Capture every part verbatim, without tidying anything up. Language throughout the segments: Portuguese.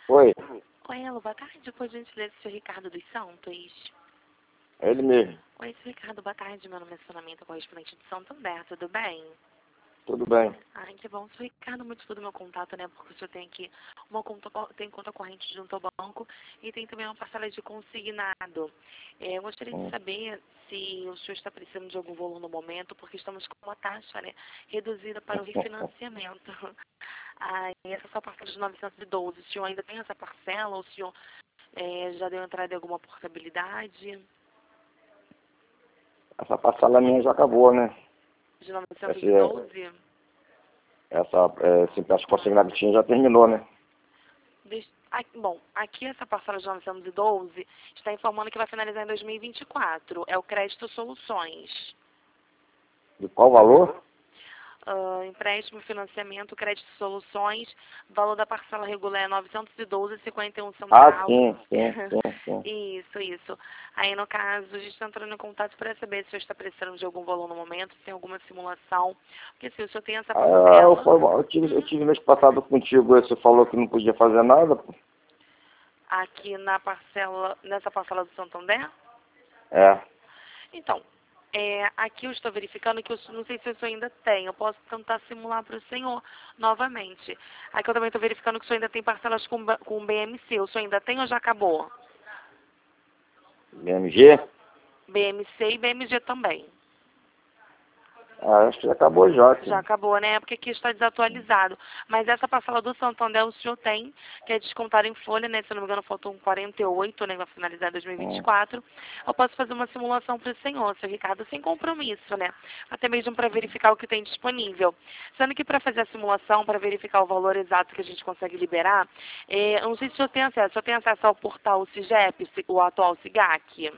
Oi, Oi, Elo, boa tarde. Por gentileza, senhor Ricardo dos Santos. é ele mesmo. Oi, senhor Ricardo, boa tarde. Meu nome é Sonamento, correspondente de São Tomé, tudo bem? Tudo bem. Ai, que bom. Senhor Ricardo, o motivo do meu contato, né? Porque o senhor tem aqui uma conta, tem conta corrente junto ao banco e tem também uma parcela de consignado. É, eu gostaria de Hum. saber se o senhor está precisando de algum valor no momento, porque estamos com uma taxa, né, reduzida para o refinanciamento. Ah, e essa é só a parcela de novecentos e doze. O senhor ainda tem essa parcela? Ou o senhor é, já deu entrada em alguma portabilidade? Essa parcela minha já acabou, né? De novecentos Esse, e é- doze? essa, é, esse peço consignado que tinha já terminou, né? Deixa- aqui- bom, aqui essa parcela de novecentos e doze está informando que vai finalizar em dois mil e vinte e quatro. É o Crédito Soluções. De qual valor? Ah, empréstimo, financiamento, crédito soluções, valor da parcela regular é novecentos e doze vírgula cinquenta e um Ah, centavos. sim, sim, sim, sim. Isso, isso. Aí, no caso, a gente está entrando em contato para saber se o senhor está precisando de algum valor no momento, se tem alguma simulação. Porque se o senhor tem essa Ah, eu, parcela, foi, eu, tive, eu tive mês passado contigo, você falou que não podia fazer nada, pô. aqui na parcela, nessa parcela do Santander, É, então, é, aqui eu estou verificando que eu não sei se o senhor ainda tem. Eu posso tentar simular para o senhor novamente. Aqui eu também estou verificando que o senhor ainda tem parcelas com, ba- com B M C. O senhor ainda tem ou já acabou? B M G? B M C e B M G também. Ah, acho que já acabou já, Já sim. acabou, né? Porque aqui está desatualizado. Mas essa parcela do Santander o senhor tem, que é descontar em folha, né? Se eu não me engano, faltam quarenta e oito, né? Vai finalizar dois mil e vinte e Hum. quatro. Eu posso fazer uma simulação para o senhor, senhor Ricardo, sem compromisso, né? Até mesmo para verificar o que tem disponível. Sendo que para fazer a simulação, para verificar o valor exato que a gente consegue liberar, é, eu não sei se o senhor tem acesso. O senhor tem acesso ao portal CIGEP, o atual SIGAC?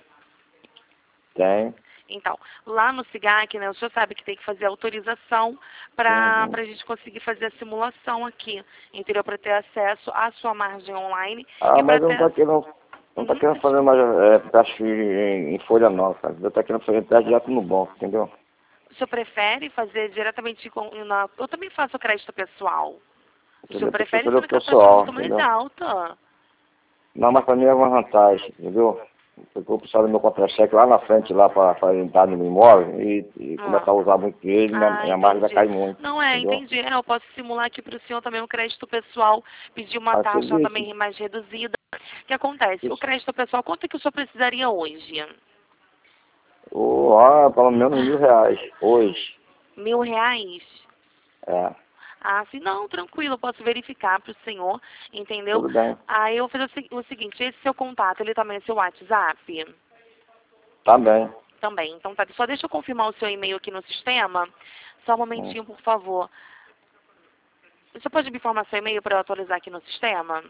Tem. Então, lá no SIGAC, né, o senhor sabe que tem que fazer autorização para Uhum. a gente conseguir fazer a simulação aqui, entendeu? Para ter acesso à sua margem online Ah, e para mas eu não tô ter... querendo, não tô Uhum. querendo fazer mais é, teste em, em folha não, cara. Eu tô querendo fazer teste direto no banco, entendeu? O senhor prefere fazer diretamente com... Na... Eu também faço crédito pessoal. O senhor Entendeu? Porque prefere pelo sendo que a taxa é pessoal, muito mais entendeu? alta. Não, mas pra mim é uma vantagem, entendeu? Porque eu vou precisar do meu contra-cheque lá na frente, lá para entrar no imóvel e, e Ah. começar a usar muito ele, minha, Ah, minha margem vai entendi. cair muito, Não é, entendeu? entendi. É, eu posso simular aqui para o senhor também um crédito pessoal, pedir uma Faz taxa tudo isso. também mais reduzida. O que acontece? O isso. crédito pessoal, quanto é que o senhor precisaria hoje? Oh, ah, pelo menos mil reais, hoje. Mil reais? É, Ah, sim, não, tranquilo, eu posso verificar para o senhor, entendeu? tudo bem. Aí eu vou fazer o, se- o seguinte, esse seu contato, ele também é seu WhatsApp? Tá bem. Também, então tá. Só deixa eu confirmar o seu e-mail aqui no sistema. Só um Hum. momentinho, por favor. Você pode me informar seu e-mail para eu atualizar aqui no sistema?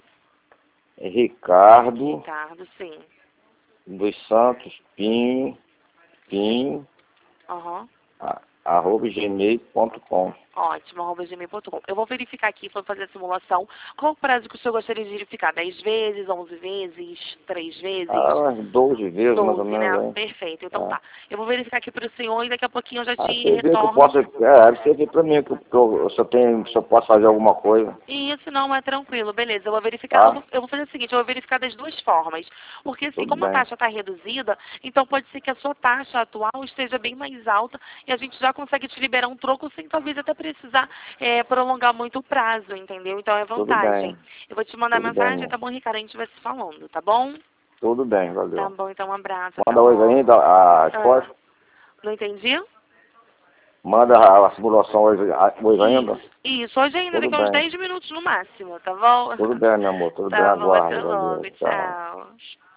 Ricardo Ricardo, sim. dos Santos Pinho, Pinho, Aham. a- arroba gmail ponto com. Ótimo, arroba gmail ponto com. Eu vou verificar aqui, vou fazer a simulação. Qual o prazo que o senhor gostaria de verificar? Dez vezes, onze vezes, três vezes? Ah, umas doze vezes mais ou Doze, menos, né? hein? Perfeito. Então É. tá. Eu vou verificar aqui para o senhor e daqui a pouquinho eu já Ah, te você vê que eu retorno. posso. É, você vê pra mim que, eu, que eu, se, eu tenho, se eu posso fazer alguma coisa, Isso não é tranquilo, beleza. Eu vou verificar, eu tá? vou, eu vou fazer o seguinte, eu vou verificar das duas formas. Porque assim, Tudo como a bem. taxa está reduzida, então pode ser que a sua taxa atual esteja bem mais alta e a gente já consegue te liberar um troco sem talvez até precisar é, prolongar muito o prazo, entendeu? Então é Tudo vantagem. bem. Eu vou te mandar Tudo bem, mensagem, tá amor. bom, Ricardo? A gente vai se falando, tá bom? Tudo bem, Tá valeu. bom, então um abraço, até Manda hoje logo. ainda a Ah, resposta? não entendi? Manda a, a simulação hoje, a- hoje ainda? Isso, isso. Hoje ainda, Tudo daqui a uns bem. dez minutos no máximo, tá bom? Tudo bem, meu amor. Tudo bem, Tá bom, até aguardo. logo. Valeu. Tchau. Tchau.